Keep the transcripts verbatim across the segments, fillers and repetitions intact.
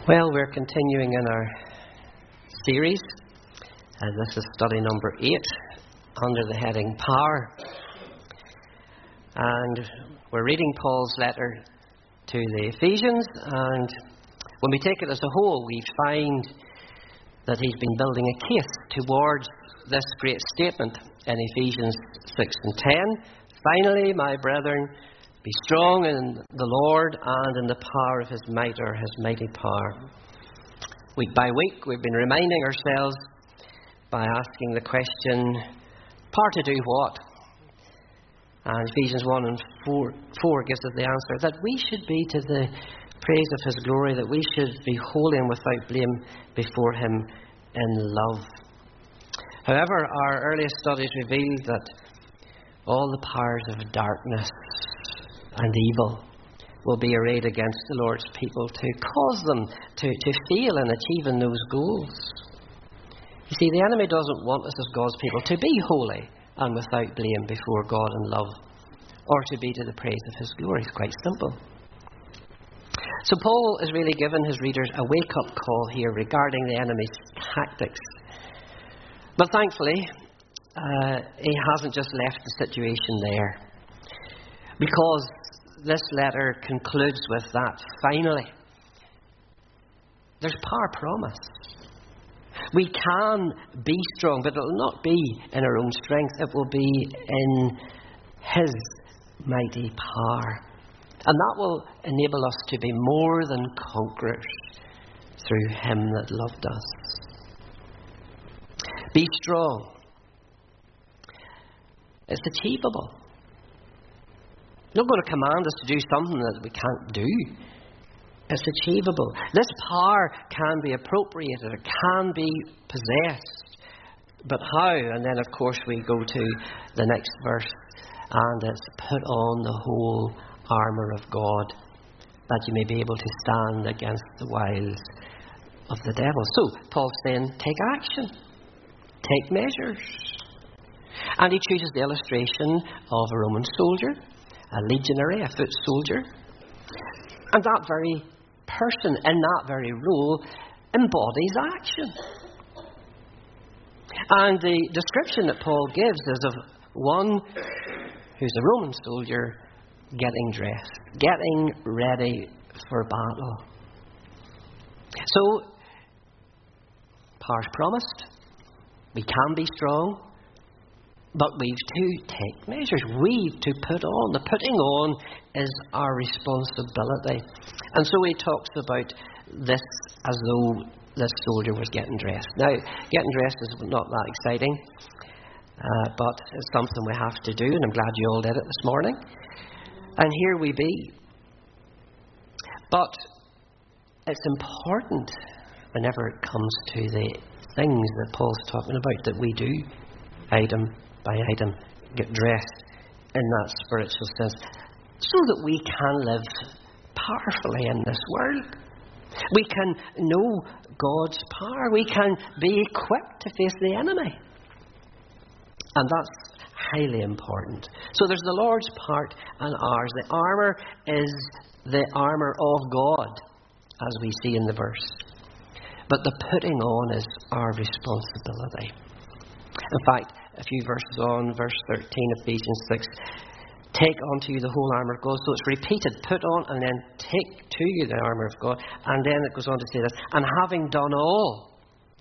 Well, we're continuing in our series, and this is study number eight under the heading Power. And we're reading Paul's letter to the Ephesians, and when we take it as a whole, we find that he's been building a case towards this great statement in Ephesians six and ten. Finally, my brethren, be strong in the Lord and in the power of his might, or his mighty power. Week by week, we've been reminding ourselves by asking the question, power to do what? And Ephesians one and four, four gives us the answer, that we should be to the praise of his glory, that we should be holy and without blame before him in love. However, our earliest studies revealed that all the powers of darkness and evil will be arrayed against the Lord's people to cause them to, to fail in achieving those goals. You see, the enemy doesn't want us as God's people to be holy and without blame before God in love, or to be to the praise of his glory. It's quite simple. So Paul is really giving his readers a wake-up call here regarding the enemy's tactics. But thankfully, uh, he hasn't just left the situation there, because this letter concludes with that. Finally, there's power promised. We can be strong, but it will not be in our own strength. It will be in his mighty power. And that will enable us to be more than conquerors through him that loved us. Be strong. It's achievable. He's not going to command us to do something that we can't do. It's achievable. This power can be appropriated. It can be possessed. But how? And then, of course, we go to the next verse. And it's put on the whole armour of God, that you may be able to stand against the wiles of the devil. So, Paul's saying, take action. Take measures. And he chooses the illustration of a Roman soldier, a legionary, a foot soldier. And that very person in that very role embodies action. And the description that Paul gives is of one who's a Roman soldier getting dressed, getting ready for battle. So, power's promised. We can be strong. But we've to take measures. We've to put on. The putting on is our responsibility. And so he talks about this as though this soldier was getting dressed. Now, getting dressed is not that exciting, uh, but it's something we have to do, and I'm glad you all did it this morning. And here we be. But it's important, whenever it comes to the things that Paul's talking about, that we do item by item get dressed in that spiritual sense, so that we can live powerfully in this world. We can know God's power. We can be equipped to face the enemy. And that's highly important. So there's the Lord's part and ours. The armour is the armour of God, as we see in the verse. But the putting on is our responsibility. In fact, a few verses on, verse thirteen of Ephesians six, take unto you the whole armour of God. So it's repeated, put on and then take to you the armour of God. And then it goes on to say this, and having done all,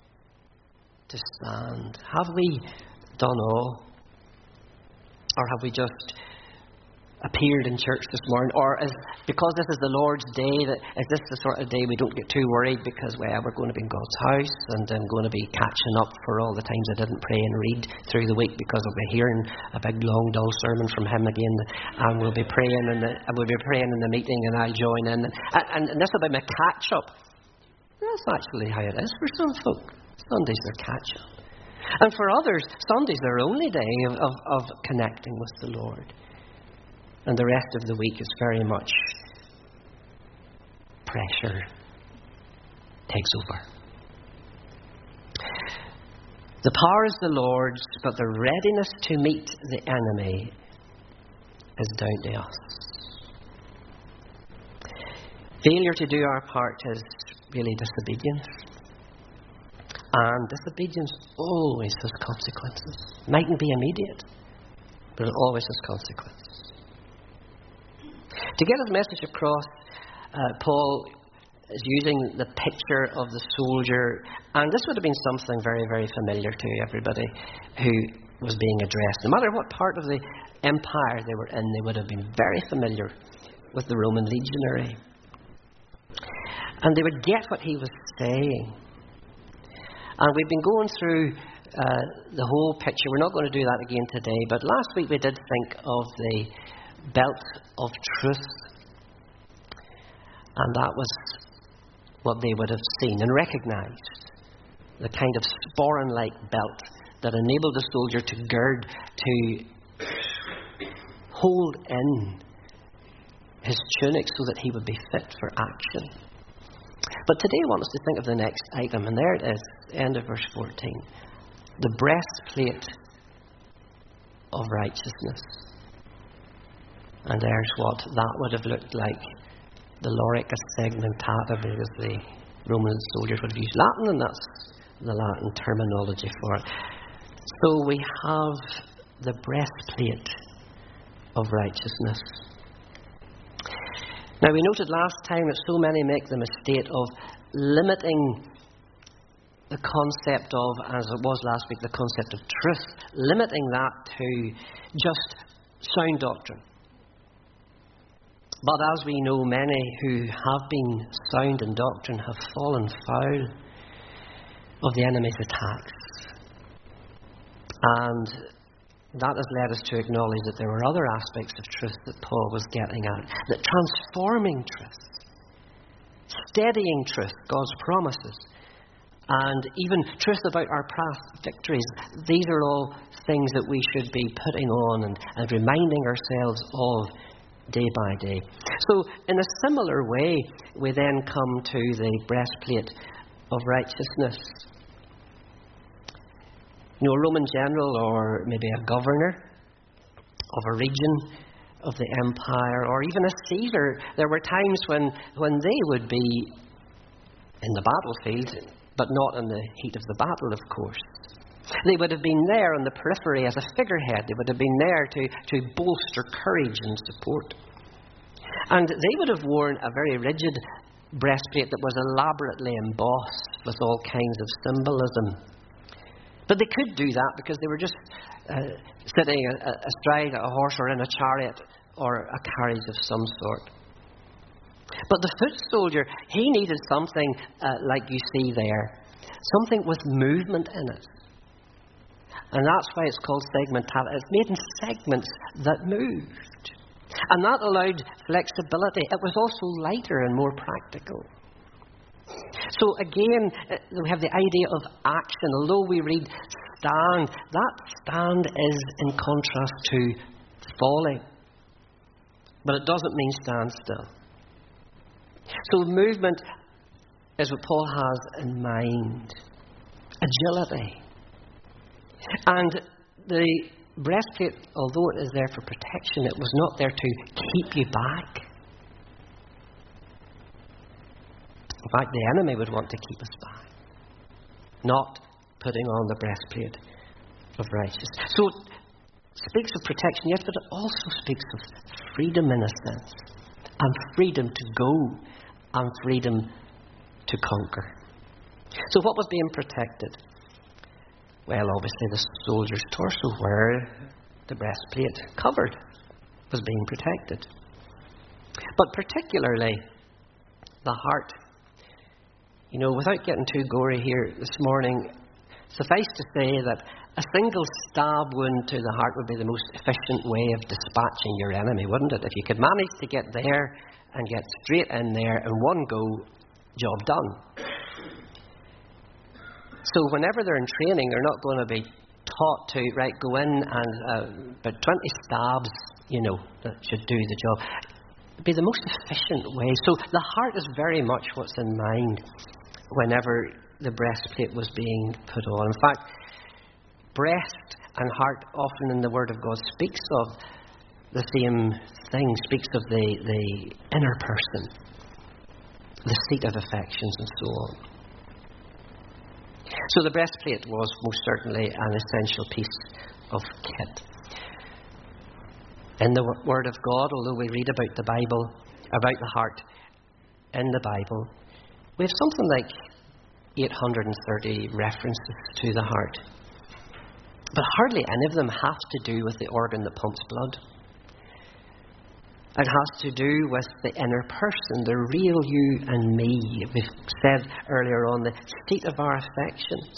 to stand. Have we done all? Or have we just appeared in church this morning? Or is, because this is the Lord's day, that is this the sort of day we don't get too worried because, well, we're going to be in God's house and I'm going to be catching up for all the times I didn't pray and read through the week because I'll be hearing a big long dull sermon from him again, and we'll be praying in the, we'll be praying in the meeting and I'll join in, and, and, and this will be my catch up. That's actually how it is for some folk. Sunday's their catch up. And for others, Sunday's their only day of, of, of connecting with the Lord. And the rest of the week is very much pressure takes over. The power is the Lord's, but the readiness to meet the enemy is down to us. Failure to do our part is really disobedience. And disobedience always has consequences. Mightn't be immediate, but it always has consequences. To get his message across, uh, Paul is using the picture of the soldier, and this would have been something very, very familiar to everybody who was being addressed. No matter what part of the empire they were in, they would have been very familiar with the Roman legionary. And they would get what he was saying. And we've been going through uh, the whole picture. We're not going to do that again today, but last week we did think of the belt of truth. And that was what they would have seen and recognized. The kind of sporran-like belt that enabled the soldier to gird, to hold in his tunic so that he would be fit for action. But today I want us to think of the next item, and there it is, end of verse fourteen. The breastplate of righteousness. And there's what that would have looked like. The lorica segmentata, because the Roman soldiers would have used Latin, and that's the Latin terminology for it. So we have the breastplate of righteousness. Now, we noted last time that so many make the mistake of limiting the concept of, as it was last week, the concept of truth, limiting that to just sound doctrine. But as we know, many who have been sound in doctrine have fallen foul of the enemy's attacks. And that has led us to acknowledge that there were other aspects of truth that Paul was getting at. That transforming truth, steadying truth, God's promises, and even truth about our past victories, these are all things that we should be putting on and, and reminding ourselves of day by day. So, in a similar way, we then come to the breastplate of righteousness. You know, a Roman general, or maybe a governor of a region of the empire, or even a Caesar, there were times when, when they would be in the battlefield, but not in the heat of the battle, of course. They would have been there on the periphery as a figurehead. They would have been there to, to bolster courage and support. And they would have worn a very rigid breastplate that was elaborately embossed with all kinds of symbolism. But they could do that because they were just uh, sitting astride a horse or in a chariot or a carriage of some sort. But the foot soldier, he needed something uh, like you see there. Something with movement in it. And that's why it's called segmentata. It's made in segments that moved. And that allowed flexibility. It was also lighter and more practical. So again, we have the idea of action. Although we read stand, that stand is in contrast to falling. But it doesn't mean stand still. So movement is what Paul has in mind. Agility. And the breastplate, although it is there for protection, it was not there to keep you back. In fact, the enemy would want to keep us back. Not putting on the breastplate of righteousness. So it speaks of protection, yes, but it also speaks of freedom in a sense. And freedom to go. And freedom to conquer. So what was being protected? Well, obviously the soldier's torso, where the breastplate covered, was being protected. But particularly the heart. You know, without getting too gory here this morning, suffice to say that a single stab wound to the heart would be the most efficient way of dispatching your enemy, wouldn't it? If you could manage to get there and get straight in there in one go, job done. So whenever they're in training, they're not going to be taught to, right, go in and uh, about twenty stabs, you know, that should do the job. It'd be the most efficient way. So the heart is very much what's in mind whenever the breastplate was being put on. In fact, breast and heart often in the Word of God speaks of the same thing, speaks of the, the inner person. the seat of affections, and so on. So the breastplate was most certainly an essential piece of kit. In the Word of God, although we read about the Bible, about the heart in the Bible, we have something like eight hundred thirty references to the heart. But hardly any of them have to do with the organ that pumps blood. It has to do with the inner person, the real you and me. We've said earlier on, the seat of our affections.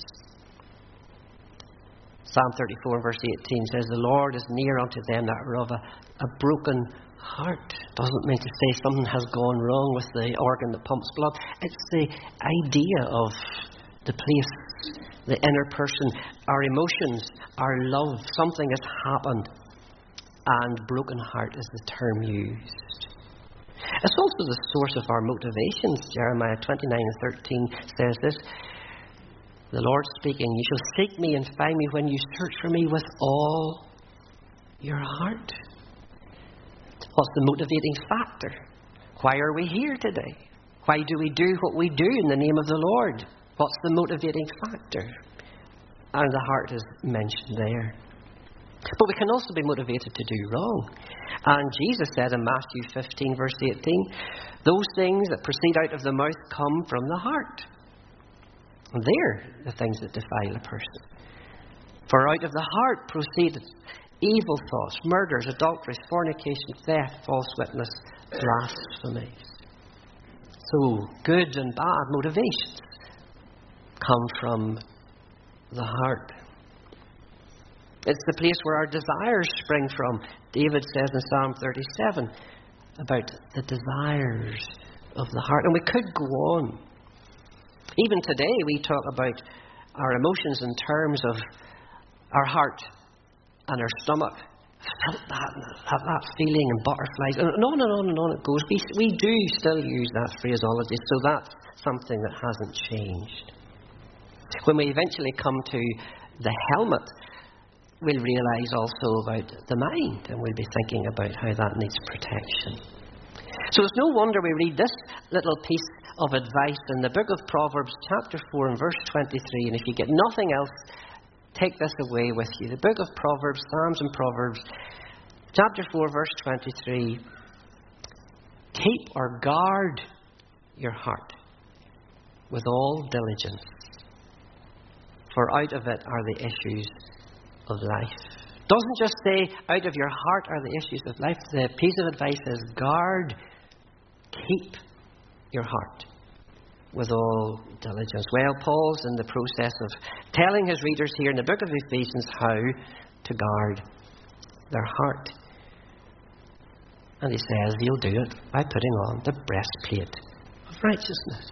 Psalm thirty-four, verse eighteen says, "The Lord is near unto them that are of a, a broken heart." Doesn't mean to say something has gone wrong with the organ that pumps blood. It's the idea of the place, the inner person, our emotions, our love. Something has happened, and broken heart is the term used. It's also the source of our motivations. Jeremiah twenty-nine and thirteen says this, the Lord speaking, "You shall seek me and find me when you search for me with all your heart." What's the motivating factor? Why are we here today? Why do we do what we do in the name of the Lord? What's the motivating factor? And the heart is mentioned there. But we can also be motivated to do wrong. And Jesus said in Matthew fifteen, verse eighteen, "Those things that proceed out of the mouth come from the heart. And they're the things that defile a person. For out of the heart proceedeth evil thoughts, murders, adulteries, fornication, theft, false witness, blasphemies." So good and bad motivations come from the heart. It's the place where our desires spring from. David says in Psalm thirty-seven about the desires of the heart. And we could go on. Even today we talk about our emotions in terms of our heart and our stomach. I felt that, that, that feeling and butterflies. And on and on and on it goes. We, we do still use that phraseology, so that's something that hasn't changed. When we eventually come to the helmet, we'll realise also about the mind, and we'll be thinking about how that needs protection. So it's no wonder we read this little piece of advice in the book of Proverbs, chapter four and verse twenty-three, and if you get nothing else, take this away with you. The book of Proverbs, Psalms and Proverbs, chapter four, verse twenty-three. "Keep or guard your heart with all diligence, for out of it are the issues of life." Doesn't just say out of your heart are the issues of life. The piece of advice is guard, keep your heart with all diligence. Well, Paul's in the process of telling his readers here in the book of Ephesians how to guard their heart. And he says he'll do it by putting on the breastplate of righteousness.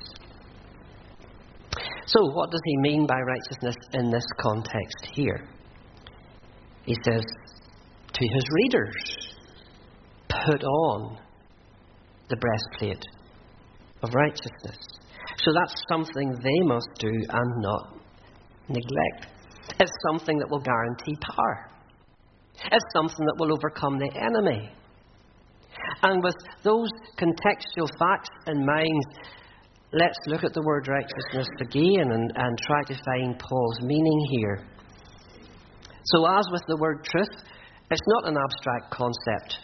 So what does he mean by righteousness in this context here? He says to his readers, put on the breastplate of righteousness. So that's something they must do and not neglect. It's something that will guarantee power. It's something that will overcome the enemy. And with those contextual facts in mind, let's look at the word righteousness again and, and try to find Paul's meaning here. So as with the word truth, it's not an abstract concept.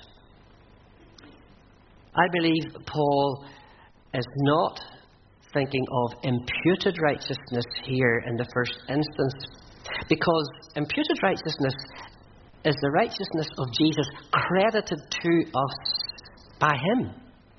I believe Paul is not thinking of imputed righteousness here in the first instance, because imputed righteousness is the righteousness of Jesus credited to us by him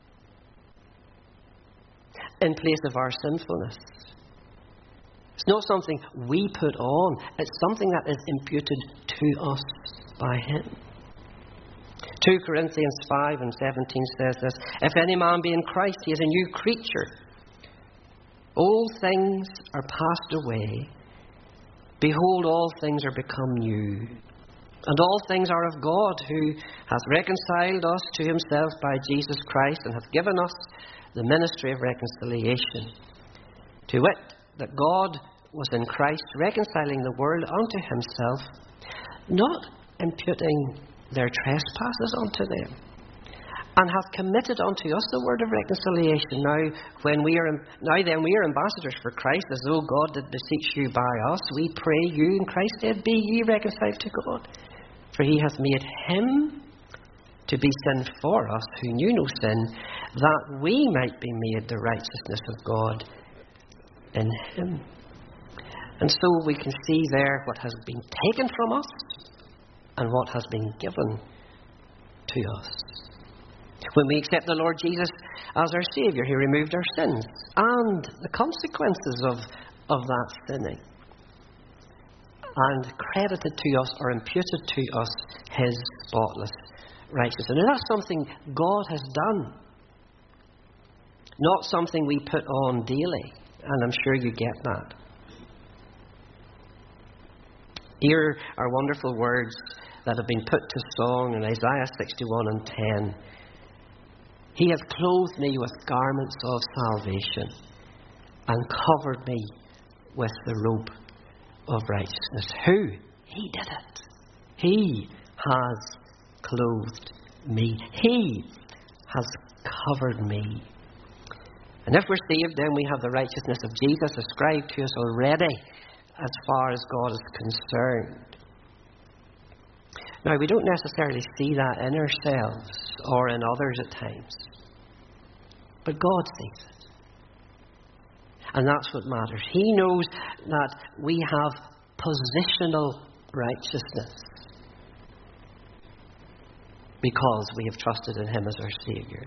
in place of our sinfulness. It's not something we put on. It's something that is imputed to us by him. two Corinthians five and seventeen says this, "If any man be in Christ, he is a new creature. Old things are passed away. Behold, all things are become new. And all things are of God, who hath reconciled us to himself by Jesus Christ, and hath given us the ministry of reconciliation. To wit, that God was in Christ, reconciling the world unto himself, not imputing their trespasses unto them, and hath committed unto us the word of reconciliation. Now, when we are now then we are ambassadors for Christ, as though God did beseech you by us. We pray you in Christ's stead, be ye reconciled to God. For he hath made him to be sin for us, who knew no sin, that we might be made the righteousness of God in him. And so we can see there what has been taken from us and what has been given to us. When we accept the Lord Jesus as our Saviour, he removed our sins and the consequences of, of that sinning, and credited to us or imputed to us his spotless righteousness. And that's something God has done, not something we put on daily. And I'm sure you get that. Here are wonderful words that have been put to song in Isaiah sixty-one and ten. He hath clothed me with garments of salvation and covered me with the robe of righteousness. Who? He did it. He has clothed me. He has covered me. And if we're saved, then we have the righteousness of Jesus ascribed to us already as far as God is concerned. Now, we don't necessarily see that in ourselves or in others at times, but God sees it. And that's what matters. He knows that we have positional righteousness because we have trusted in him as our Saviour.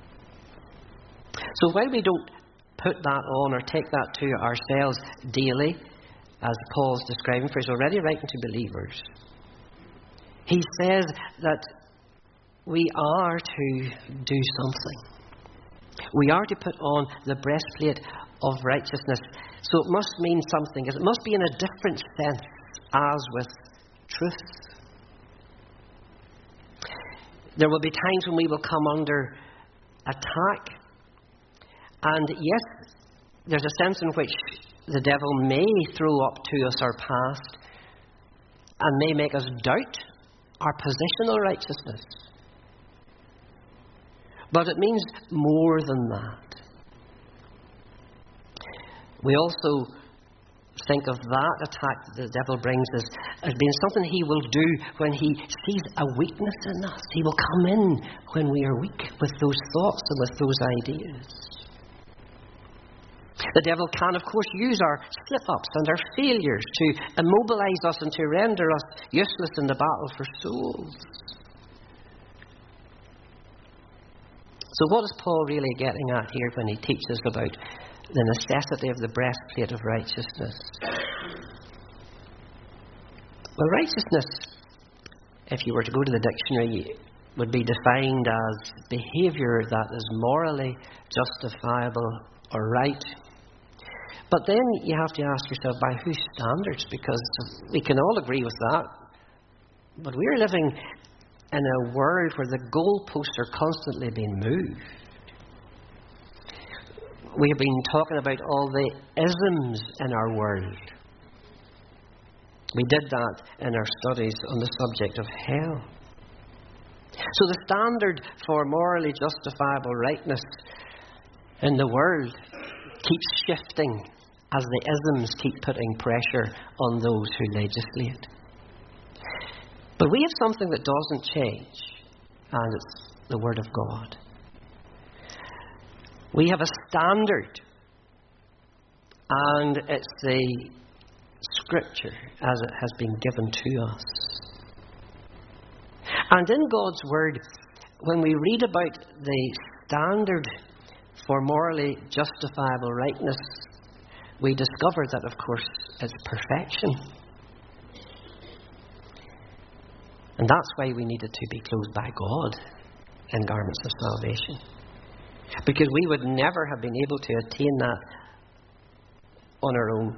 So while we don't put that on or take that to ourselves daily, as Paul's describing, for he's already writing to believers, he says that we are to do something. We are to put on the breastplate of righteousness. So it must mean something. It must be in a different sense as with truth. There will be times when we will come under attack. And yes, there's a sense in which the devil may throw up to us our past and may make us doubt our positional righteousness. But it means more than that. We also think of that attack that the devil brings us as being something he will do when he sees a weakness in us. He will come in when we are weak with those thoughts and with those ideas. The devil can, of course, use our slip-ups and our failures to immobilize us and to render us useless in the battle for souls. So what is Paul really getting at here when he teaches about the necessity of the breastplate of righteousness? Well, righteousness, if you were to go to the dictionary, would be defined as behaviour that is morally justifiable or right. But then you have to ask yourself, by whose standards? Because we can all agree with that. But we're living in a world where the goalposts are constantly being moved. We have been talking about all the isms in our world. We did that in our studies on the subject of hell. So the standard for morally justifiable rightness in the world keeps shifting as the isms keep putting pressure on those who legislate. But we have something that doesn't change, and it's the Word of God. We have a standard, and it's the Scripture as it has been given to us. And in God's Word, when we read about the standard for morally justifiable rightness, we discover that, of course, it's perfection. And that's why we needed to be clothed by God in garments of salvation. Because we would never have been able to attain that on our own.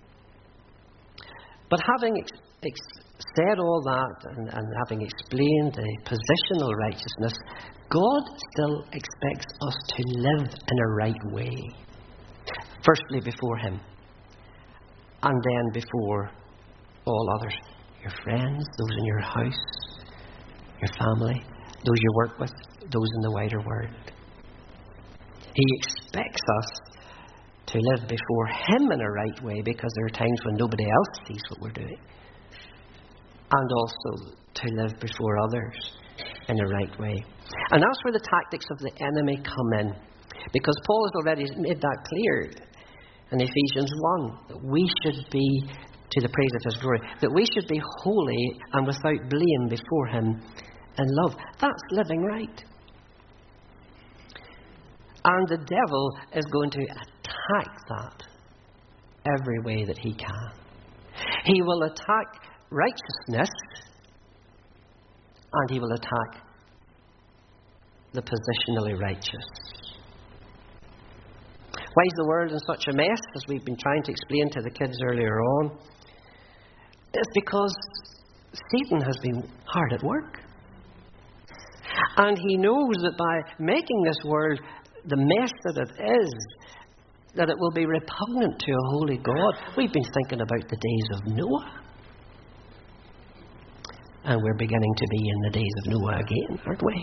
But having ex- ex- said all that and, and having explained the positional righteousness, God still expects us to live in a right way. Firstly, before Him, and then before all others. Your friends, those in your house, your family, those you work with, those in the wider world. He expects us to live before Him in a right way, because there are times when nobody else sees what we're doing. And also to live before others in a right way. And that's where the tactics of the enemy come in. Because Paul has already made that clear in Ephesians one, that we should be, to the praise of His glory, that we should be holy and without blame before Him in love. That's living right. And the devil is going to attack that every way that he can. He will attack righteousness, and he will attack the positionally righteous. Why is the world in such a mess, as we've been trying to explain to the kids earlier on? It's because Satan has been hard at work. And he knows that by making this world the mess that it is, that it will be repugnant to a holy God. We've been thinking about the days of Noah. And we're beginning to be in the days of Noah again, aren't we?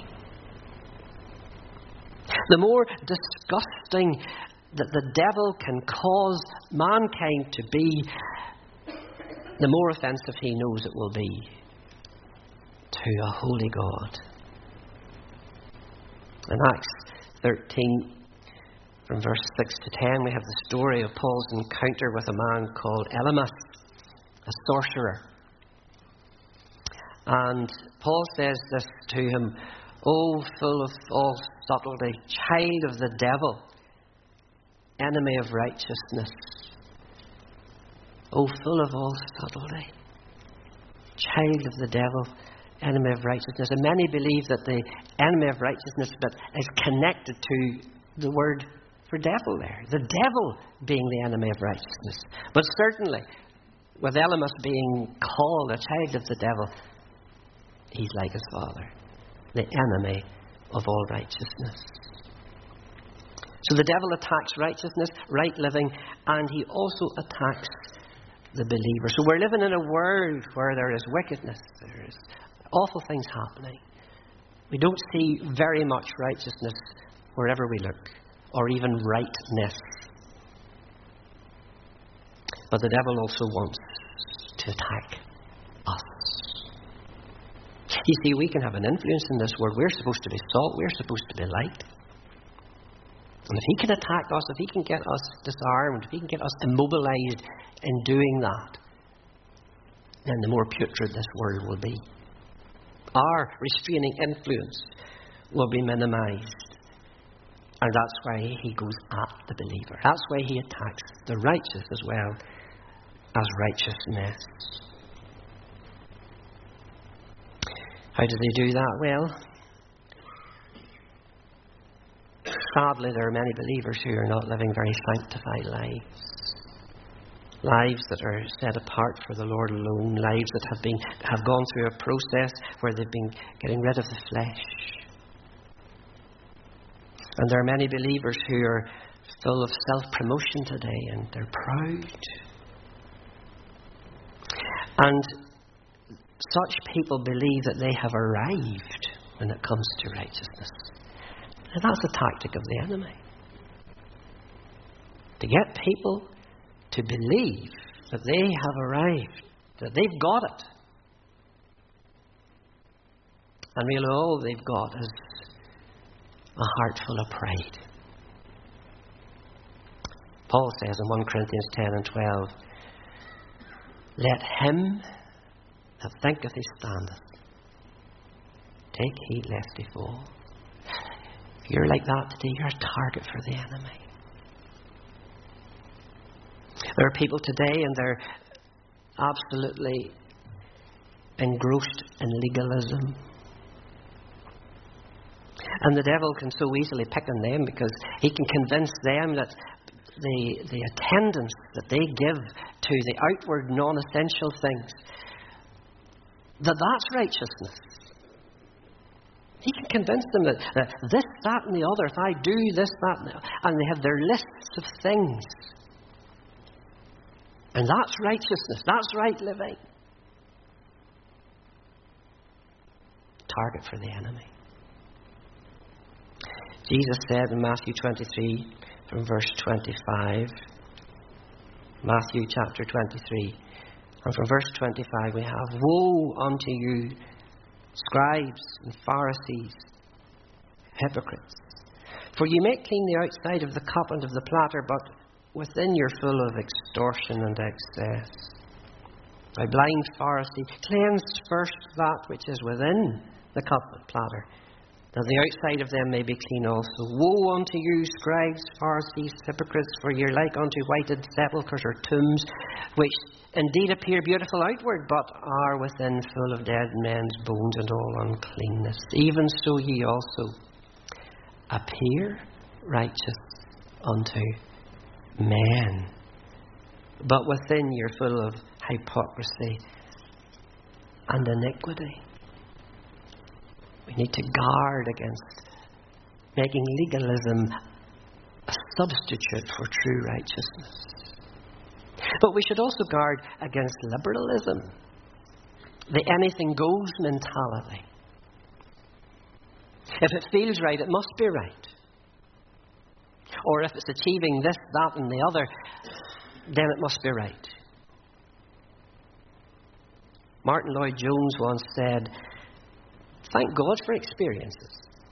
The more disgusting that the devil can cause mankind to be, the more offensive he knows it will be to a holy God. In Acts thirteen, from verse six to ten, we have the story of Paul's encounter with a man called Elymas, a sorcerer. And Paul says this to him, "O full of all subtlety, child of the devil, enemy of righteousness." O full of all subtlety, child of the devil, enemy of righteousness. And many believe that the enemy of righteousness bit is connected to the word for devil there. The devil being the enemy of righteousness. But certainly, with Elymas being called a child of the devil, he's like his father, the enemy of all righteousness. So the devil attacks righteousness, right living, and he also attacks the believer. So we're living in a world where there is wickedness, there is awful things happening. We don't see very much righteousness wherever we look, or even rightness. But the devil also wants to attack us. You see, we can have an influence in this world. We're supposed to be salt, we're supposed to be light. And if he can attack us, if he can get us disarmed, if he can get us immobilized in doing that, then the more putrid this world will be. Our restraining influence will be minimized. And that's why he goes at the believer. That's why he attacks the righteous as well as righteousness. How does he do that? Well, sadly, there are many believers who are not living very sanctified lives. Lives that are set apart for the Lord alone. Lives that have been have gone through a process where they've been getting rid of the flesh. And there are many believers who are full of self-promotion today, and they're proud. And such people believe that they have arrived when it comes to righteousness. And that's the tactic of the enemy. To get people to believe that they have arrived, that they've got it. And really all they've got is a heart full of pride. Paul says in First Corinthians ten and twelve, "Let him that thinketh he standeth take heed lest he fall." If you're like that today, you're a target for the enemy. There are people today and they're absolutely engrossed in legalism. And the devil can so easily pick on them because he can convince them that the, the attendance that they give to the outward non-essential things, that that's righteousness. He can convince them that, that this, that and the other, if I do this, that and the other, and they have their lists of things. And that's righteousness. That's right living. Target for the enemy. Jesus said in Matthew twenty-three, from verse twenty-five, Matthew chapter twenty-three, and from verse twenty-five we have, "Woe unto you, scribes and Pharisees, hypocrites! For you make clean the outside of the cup and of the platter, but within you're full of extortion and excess. Thou blind Pharisee, cleanse first that which is within the cup and platter, that the outside of them may be clean also. Woe unto you, scribes, Pharisees, hypocrites, for ye are like unto whited sepulchres or tombs, which indeed appear beautiful outward, but are within full of dead men's bones and all uncleanness. Even so ye also appear righteous unto men, but within you're full of hypocrisy and iniquity." We need to guard against making legalism a substitute for true righteousness. But we should also guard against liberalism, the anything goes mentality. If it feels right, it must be right. Or if it's achieving this, that, and the other, then it must be right. Martin Lloyd-Jones once said, "Thank God for experiences,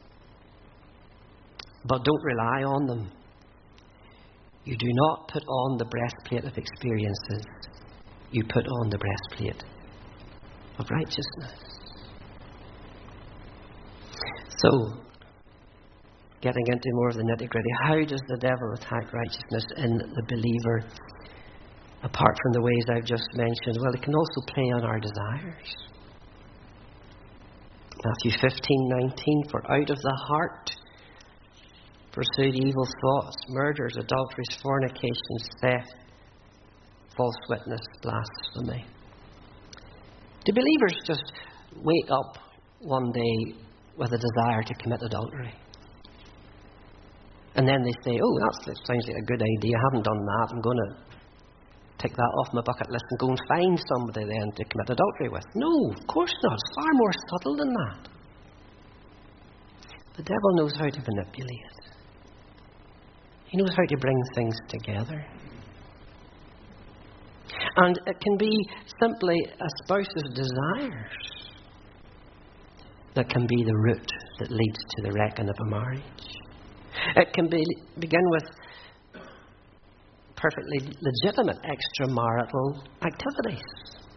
but don't rely on them. You do not put on the breastplate of experiences. You put on the breastplate of righteousness." So, getting into more of the nitty-gritty, how does the devil attack righteousness in the believer? Apart from the ways I've just mentioned, well, it can also play on our desires. Matthew fifteen nineteen, "For out of the heart proceed evil thoughts, murders, adulteries, fornications, theft, false witness, blasphemy." Do believers just wake up one day with a desire to commit adultery? And then they say, "Oh, that sounds like a good idea. I haven't done that. I'm going to take that off my bucket list and go and find somebody then to commit adultery with." No, of course not. It's far more subtle than that. The devil knows how to manipulate. He knows how to bring things together. And it can be simply a spouse's desires that can be the root that leads to the wrecking of a marriage. It can be begin with perfectly legitimate extramarital activities,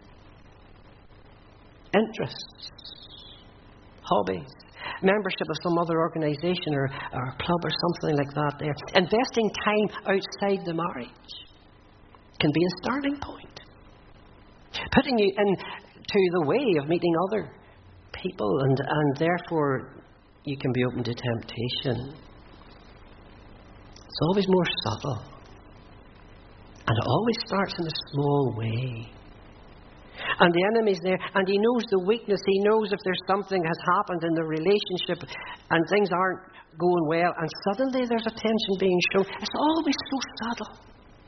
interests, hobbies, membership of some other organisation or, or club or something like that there. Investing time outside the marriage can be a starting point. Putting you into the way of meeting other people, and, and therefore you can be open to temptation. It's always more subtle. And it always starts in a small way. And the enemy's there, and he knows the weakness. He knows if there's something has happened in the relationship and things aren't going well, and suddenly there's a tension being shown. It's always so subtle.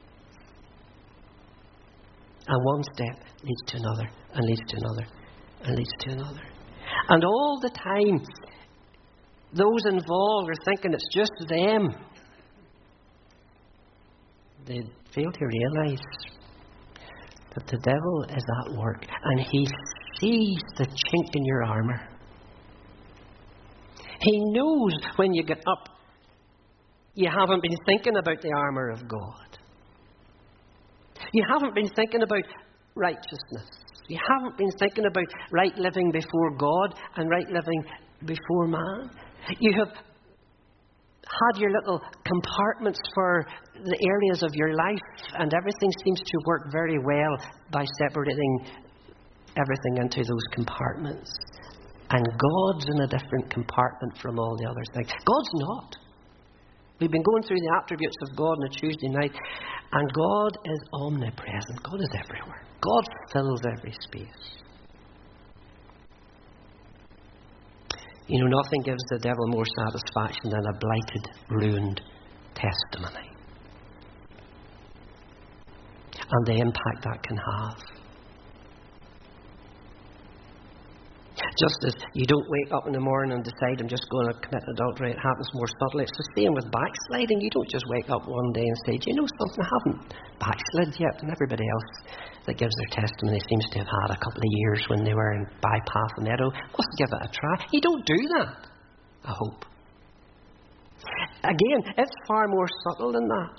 And one step leads to another, and leads to another, and leads to another. And all the time, those involved are thinking it's just them. They fail to realise that the devil is at work, and he sees the chink in your armour. He knows when you get up, you haven't been thinking about the armour of God. You haven't been thinking about righteousness. You haven't been thinking about right living before God and right living before man. You have had your little compartments for the areas of your life, and everything seems to work very well by separating everything into those compartments. And God's in a different compartment from all the other things. God's not. We've been going through the attributes of God on a Tuesday night, and God is omnipresent. God is everywhere. God fills every space. You know, nothing gives the devil more satisfaction than a blighted, ruined testimony. And the impact that can have. Just as you don't wake up in the morning and decide, I'm just going to commit adultery, it happens more subtly. It's the same with backsliding. You don't just wake up one day and say, do you know something, I haven't backslid yet. And everybody else that gives their testimony seems to have had a couple of years when they were in Bypath Meadow. Let's give it a try. You don't do that, I hope. Again, it's far more subtle than that.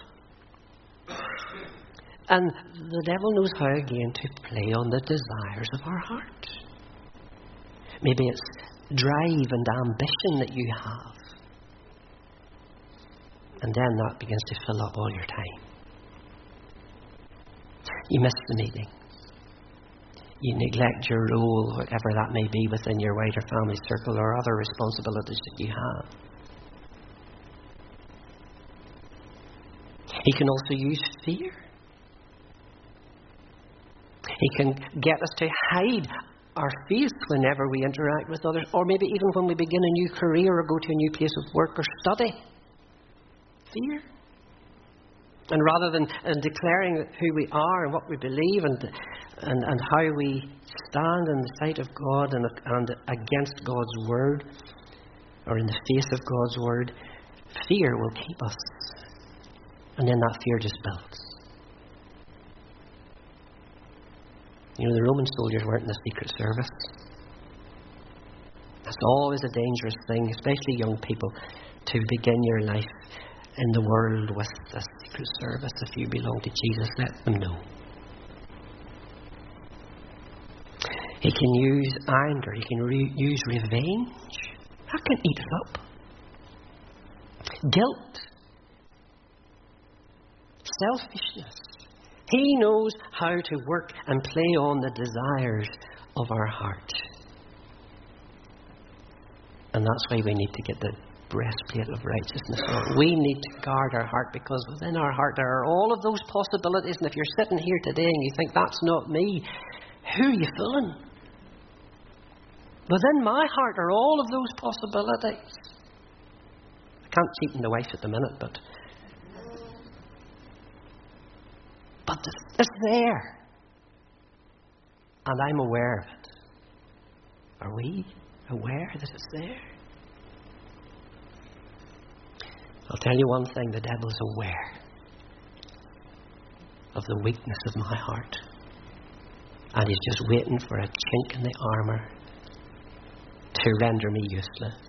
And the devil knows how, again, to play on the desires of our heart. Maybe it's drive and ambition that you have. And then that begins to fill up all your time. You miss the meeting. You neglect your role, whatever that may be, within your wider family circle or other responsibilities that you have. He can also use fear. He can get us to hide our faith whenever we interact with others, or maybe even when we begin a new career or go to a new place of work or study. Fear. And rather than and declaring who we are and what we believe and, and, and how we stand in the sight of God and, and against God's word, or in the face of God's word, fear will keep us. And then that fear just builds. You know, the Roman soldiers weren't in the secret service. That's always a dangerous thing, especially young people, to begin your life in the world with the secret service. If you belong to Jesus, let them know. He can use anger. He can re- use revenge. That can eat us up. Guilt. Selfishness. He knows how to work and play on the desires of our heart. And that's why we need to get the breastplate of righteousness on. We need to guard our heart, because within our heart there are all of those possibilities. And if you're sitting here today and you think, that's not me, who are you fooling? Within my heart are all of those possibilities. I can't cheat on the wife at the minute, but But it's there. And I'm aware of it. Are we aware that it's there? I'll tell you one thing, the devil is aware of the weakness of my heart. And he's just waiting for a chink in the armour to render me useless.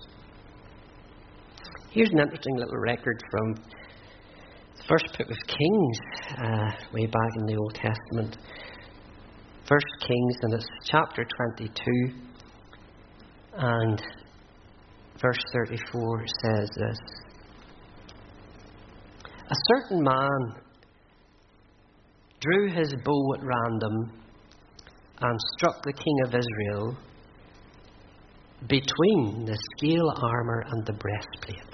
Here's an interesting little record from the first book of Kings, uh, way back in the Old Testament. First Kings, and it's chapter twenty-two, and verse thirty-four says this. A certain man drew his bow at random and struck the king of Israel between the scale armour and the breastplate.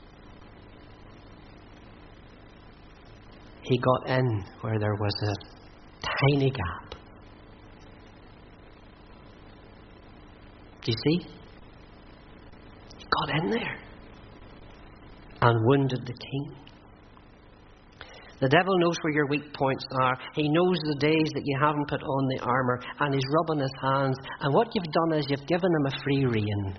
He got in where there was a tiny gap. Do you see? He got in there and wounded the king. The devil knows where your weak points are. He knows the days that you haven't put on the armour, and he's rubbing his hands. And what you've done is you've given him a free rein.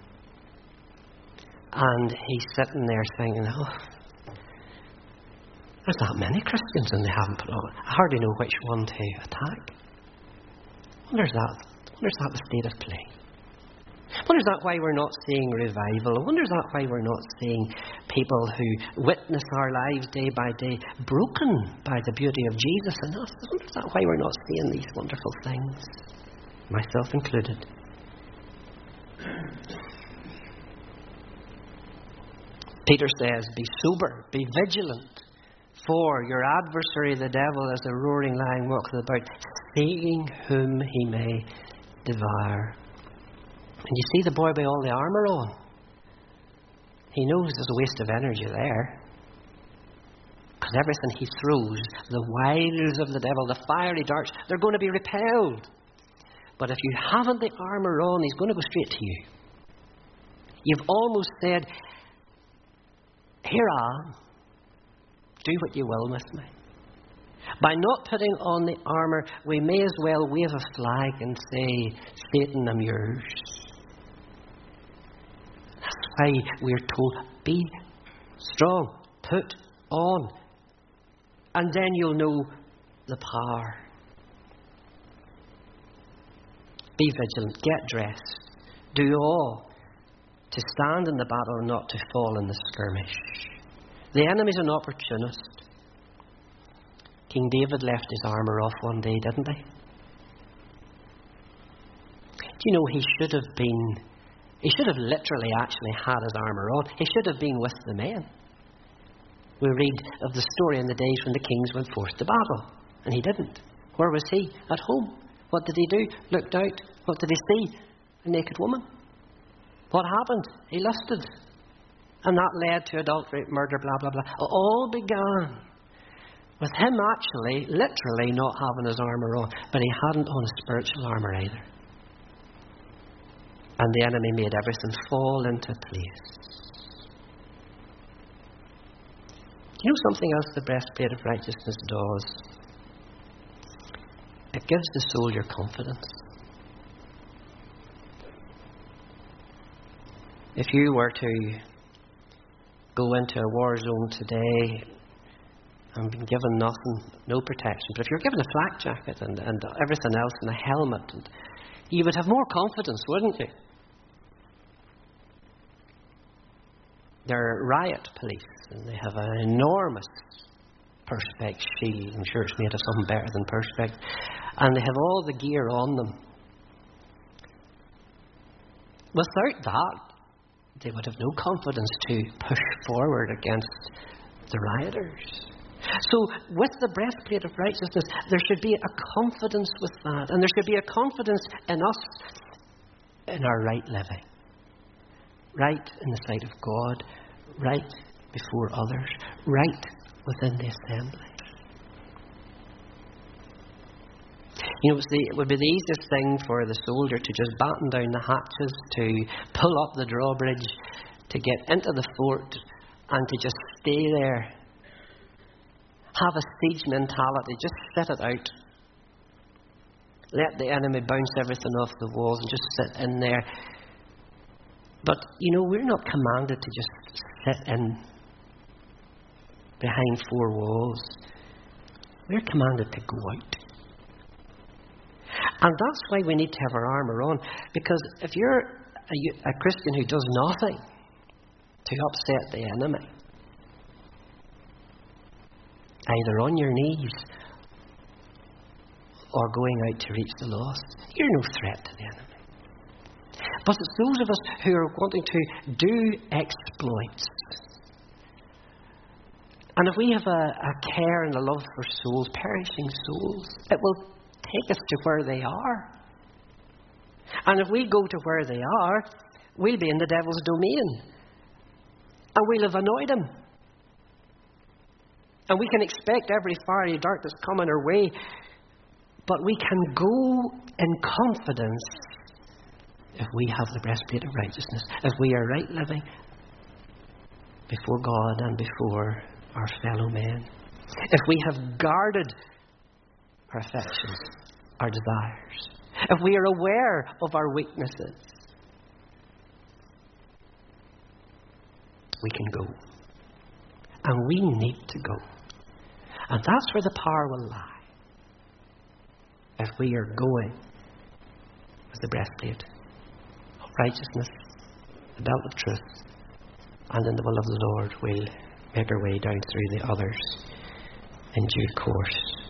And he's sitting there thinking, oh, there's that many Christians and they haven't put on. I hardly know which one to attack. I wonder is that, I wonder is that the state of play? I wonder is that why we're not seeing revival? I wonder is that why we're not seeing people who witness our lives day by day broken by the beauty of Jesus in us? I wonder is that why we're not seeing these wonderful things? Myself included. Peter says, be sober, be vigilant. For your adversary, the devil, as a roaring lion, walketh about, seeking whom he may devour. And you see the boy with all the armour on. He knows there's a waste of energy there. Because everything he throws, the wiles of the devil, the fiery darts, they're going to be repelled. But if you haven't the armour on, he's going to go straight to you. You've almost said, here I am. Do what you will with me. By not putting on the armour, we may as well wave a flag and say, Satan, I'm yours. why we're told, be strong, put on. And then you'll know the power. Be vigilant, get dressed, do all to stand in the battle and not to fall in the skirmish. The enemy's an opportunist. King David left his armour off one day, didn't he? Do you know he should have been, he should have literally actually had his armour on. He should have been with the men. We read of the story in the days when the kings went forth to battle, and he didn't. Where was he? At home. What did he do? Looked out. What did he see? A naked woman. What happened? He lusted. And that led to adultery, murder, blah, blah, blah. It all began with him actually, literally not having his armour on. But he hadn't on his spiritual armour either. And the enemy made everything fall into place. You know something else the breastplate of righteousness does? It gives the soldier confidence. If you were to go into a war zone today and been given nothing, no protection, but if you're given a flak jacket and, and everything else and a helmet, and you would have more confidence, wouldn't you? They're riot police, and they have an enormous Perspex shield. I'm sure it's made of something better than Perspex. And they have all the gear on them. Without that, they would have no confidence to push forward against the rioters. So, with the breastplate of righteousness, there should be a confidence with that. And there should be a confidence in us, in our right living. Right in the sight of God, right before others, right within the assembly. You know, it's the, it would be the easiest thing for the soldier to just batten down the hatches, to pull up the drawbridge, to get into the fort, and to just stay there. Have a siege mentality, just sit it out. Let the enemy bounce everything off the walls and just sit in there. But, you know, we're not commanded to just sit in behind four walls. We're commanded to go out. And that's why we need to have our armour on. Because if you're a, a Christian who does nothing to upset the enemy, either on your knees or going out to reach the lost, you're no threat to the enemy. But it's those of us who are wanting to do exploits. And if we have a, a care and a love for souls, perishing souls, it will take us to where they are. And if we go to where they are, we'll be in the devil's domain. And we'll have annoyed him. And we can expect every fiery dart that's coming our way. But we can go in confidence if we have the breastplate of righteousness, if we are right living before God and before our fellow men, if we have guarded our affections, our desires, if we are aware of our weaknesses, we can go. And we need to go. And that's where the power will lie. If we are going with the breastplate of righteousness, the belt of truth, and in the will of the Lord, we'll make our way down through the others in due course.